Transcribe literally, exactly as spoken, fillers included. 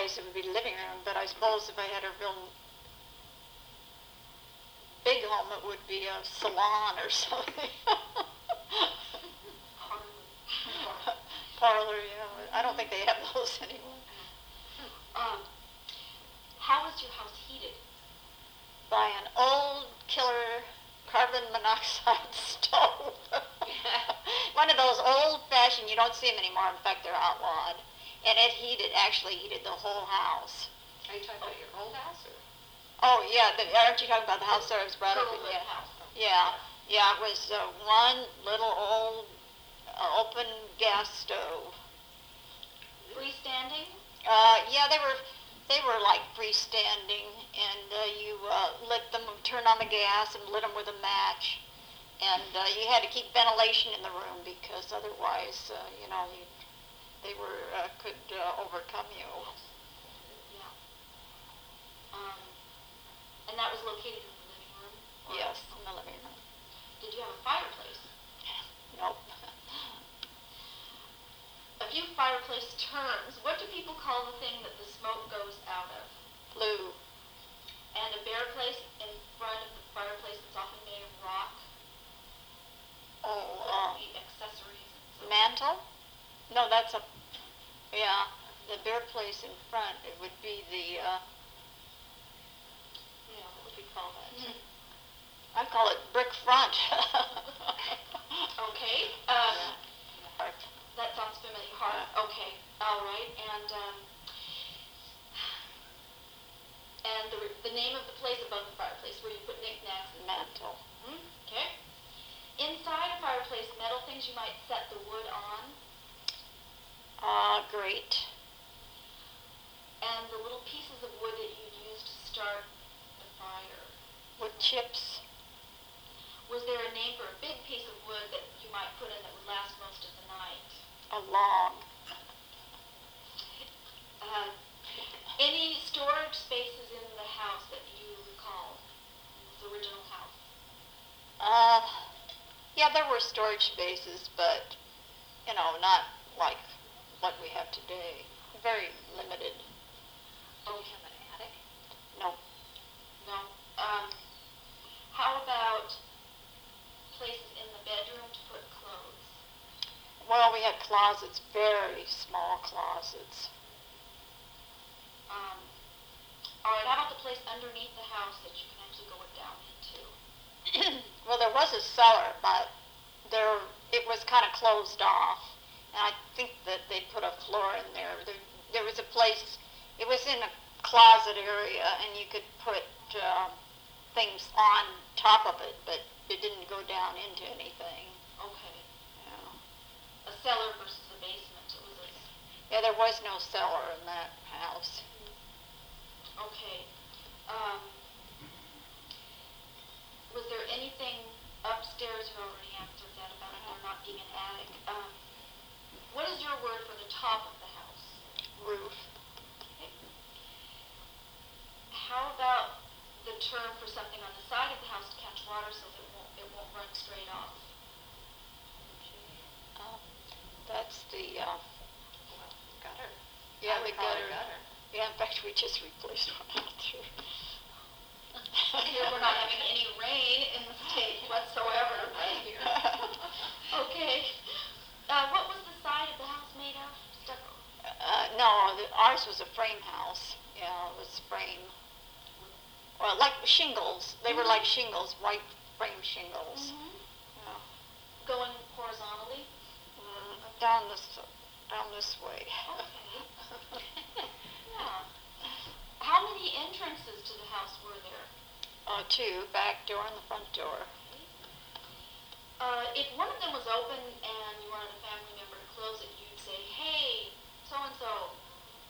nowadays it would be living room, but I suppose if I had a real big home, it would be a salon or something. Parlor, yeah. I don't think they have those anymore. Um, how is your house heated? By an old killer carbon monoxide stove. One of those old-fashioned, you don't see them anymore, in fact they're outlawed. And it heated, actually heated the whole house. Are you talking about your old house? Or? Oh yeah, the, aren't you talking about the house that I was brought up in? Yeah. Yeah. House. Yeah, yeah, it was uh, one little old uh, open gas stove. Freestanding? Uh, yeah, they were they were like freestanding, and uh, you uh, lit them, turned on the gas, and lit them with a match, and uh, you had to keep ventilation in the room because otherwise, uh, you know, you, they were uh, could uh, overcome you. Yeah. Um, and that was located in the living room? Or? Yes, in the living room. Did you have a fireplace? Nope. A few fireplace terms. What do people call the thing that the smoke goes out of? Flue. And a bare place in front of the fireplace that's often made of rock? Oh, uh, uh, accessories. And so mantle? No, that's a, yeah, the bare place in front, it would be the, uh, yeah, what would we call that? Hmm. I call it brick front. Okay. Um, Yeah. That sounds familiar. Hearth. Okay. All right. And um, and the the name of the place above the fireplace where you put knickknacks and Mantle. hmm Okay. Inside a fireplace, metal things you might set the wood on. Ah, uh, great. And the little pieces of wood that you'd use to start the fire. Wood chips. Was there a name for a big piece of wood that you might put in that would last most of the night? A log. Uh, any storage spaces in the house that you recall? In this original house? Uh, yeah, there were storage spaces, but, you know, not like what we have today. Very limited. Oh, we have an attic? No. No. Um, how about places in the bedroom to put clothes? Well, we had closets, very small closets. Um, all right, how about the place underneath the house that you can actually go down into? Well, there was a cellar, but there it was kind of closed off, and I think that they put a floor in there. There, there was a place, it was in a closet area, and you could put uh, things on top of it, but it didn't go down into anything. Okay. Yeah, A cellar versus a basement. It was a... yeah, there was no cellar in that house. Okay. Um, was there anything upstairs? You already answered that about there not being an attic. Um, what is your word for the top of the house? Roof. Okay. How about the term for something on the side of the house to catch water so that it won't, it won't run straight off? Uh, that's the, uh, Gutter. yeah, I the call it gutter. gutter. Yeah, in fact, we just replaced one out there. Here we're not having any rain in the state whatsoever right here. Okay. Uh, what was the side of the house made of? Stucco? Uh, no, the, ours was a frame house. Yeah, it was frame. Well, like shingles. They were like shingles, white frame shingles. Mm-hmm. Yeah. Going horizontally? Mm, down this, down this way. Okay. Yeah. How many entrances to the house were there? Uh, two, back door and the front door. Uh, if one of them was open and you wanted a family member to close it, you'd say, hey, so-and-so,